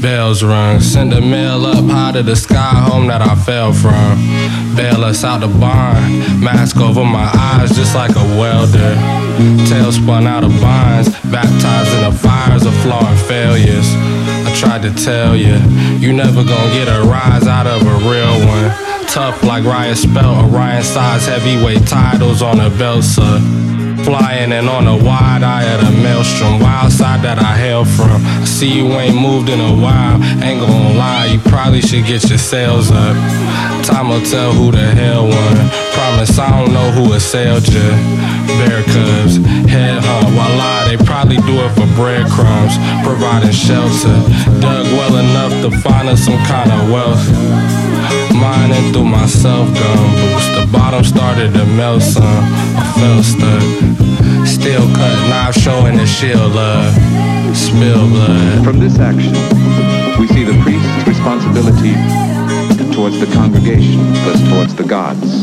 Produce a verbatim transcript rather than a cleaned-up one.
Bells rung, send the mail up high to the sky, home that I fell from. Bail us out the barn, mask over my eyes just like a welder. Tail spun out of binds, baptized in the fires of flaw and failures. I tried to tell you, you never gonna get a rise out of a real one. Tough like Riot Spell, Orion size heavyweight titles on a belt, sir. Flying and on the wide eye of the maelstrom, wild side that I hail from. I see you ain't moved in a while, ain't gonna lie, you probably should get your sails up. Time will tell who the hell won. Promise I don't know who assailed you. Bear cubs, head hunt, voila, they probably do it for breadcrumbs, providing shelter. Dug well enough to find us some kind of wealth. Mining through my self-gun boost, the bottom started to melt some. I felt stuck. Steel cut knife showing the shield love. Spill blood. From this action, we see the priest's responsibility towards the congregation, thus towards the gods.